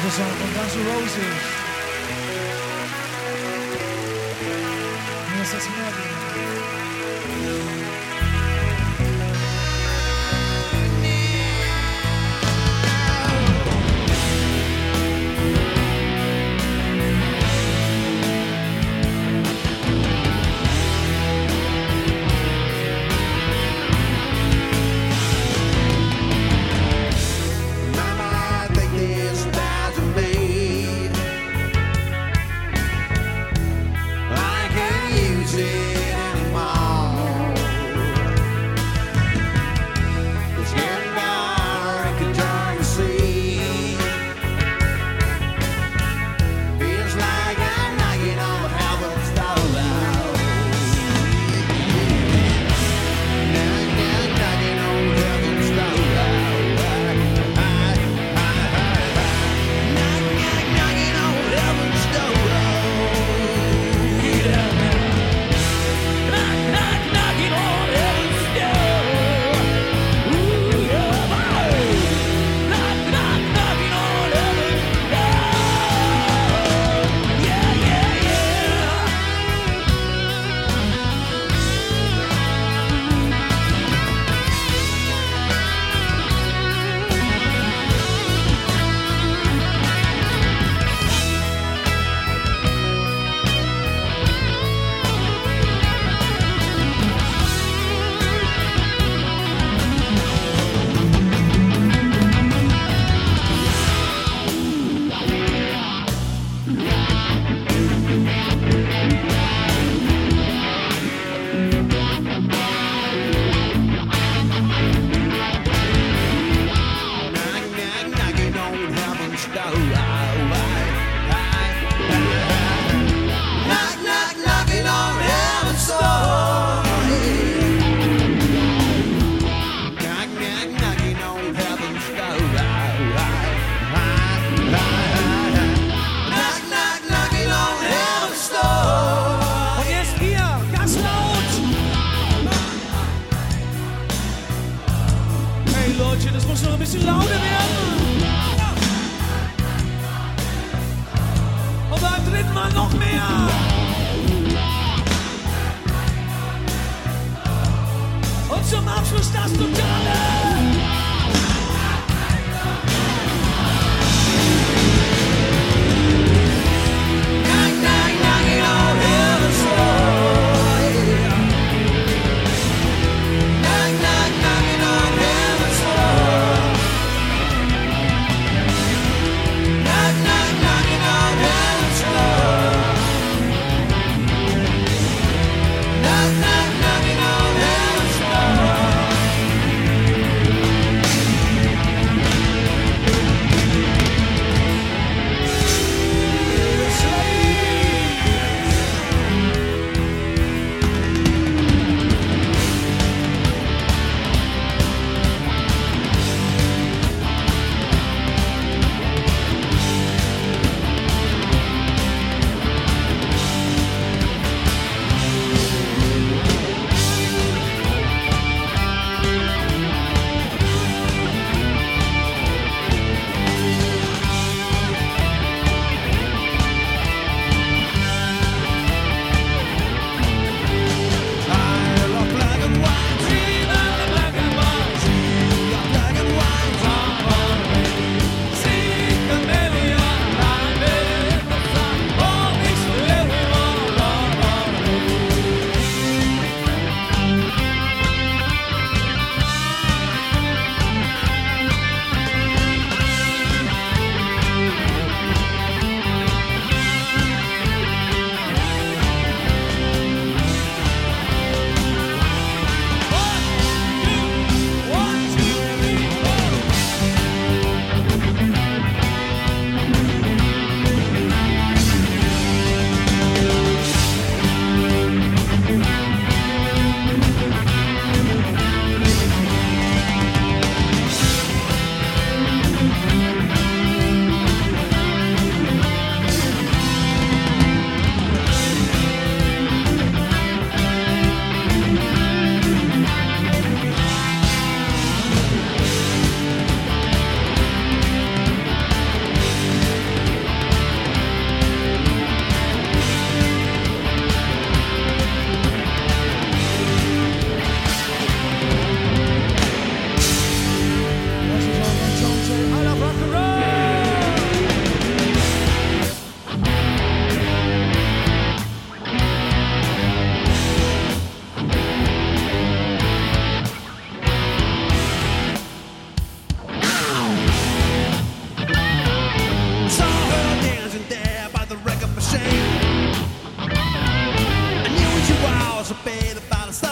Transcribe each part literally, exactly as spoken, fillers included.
a song from Guns N' Roses. Missus Maggie.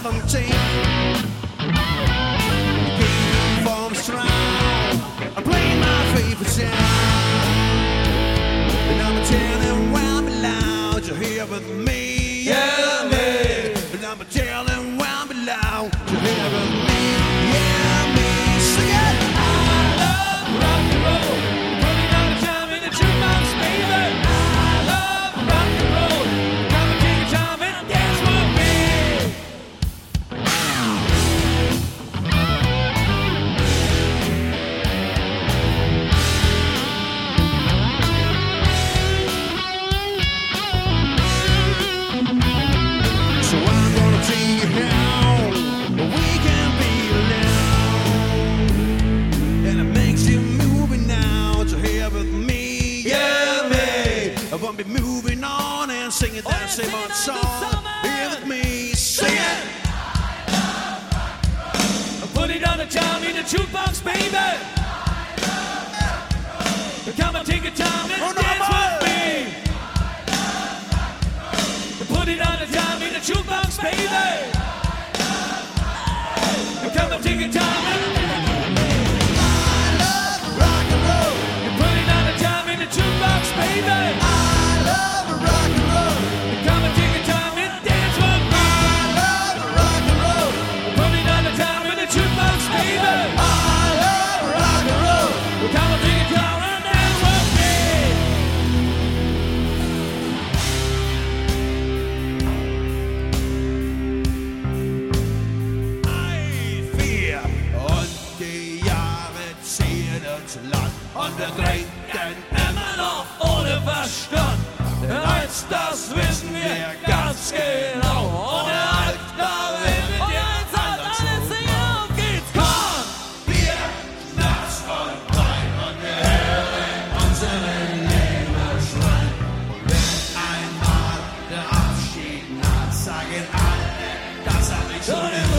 seventeen. Came from strong, I played my favorite sound. And I'm telling where I belong, you're here with me, yeah, me. And I'm telling where I belong, you're here with me, yeah, me. Sing it! I love rock and roll, putting all the time in the jukebox, baby. I love rock and roll, come and take your time and dance with me. So I'm gonna take you home, we can be alone. And it makes you moving now to here with me, yeah, me. I won't be moving on and singing that same old song. Here with me, sing it. Put it on the time in the jukebox, baby. Come and take your time and Oh, no, dance boy. with me. Put it on the time in the jukebox, baby. Come and take your time and Rock and roll, put it on the time in the jukebox, baby. I love rock and roll, Come and take your time and dance with me. love rock and roll, Put it on the time in the jukebox, baby. I love rock and roll. Come and take your time and dance with me. Ein, vier und die Jahre ziehen uns Land und wir trinken immer noch Ohne Verstand, eins, das wissen wir ganz genau. Ohne Halt, da will wir dir eins halt alles singen, auf geht's, komm! Bier, Schnaps und Wein und wir hören unseren Leben schreien. Und wenn einmal der Abschied naht, sagen alle, das hab ich schon immer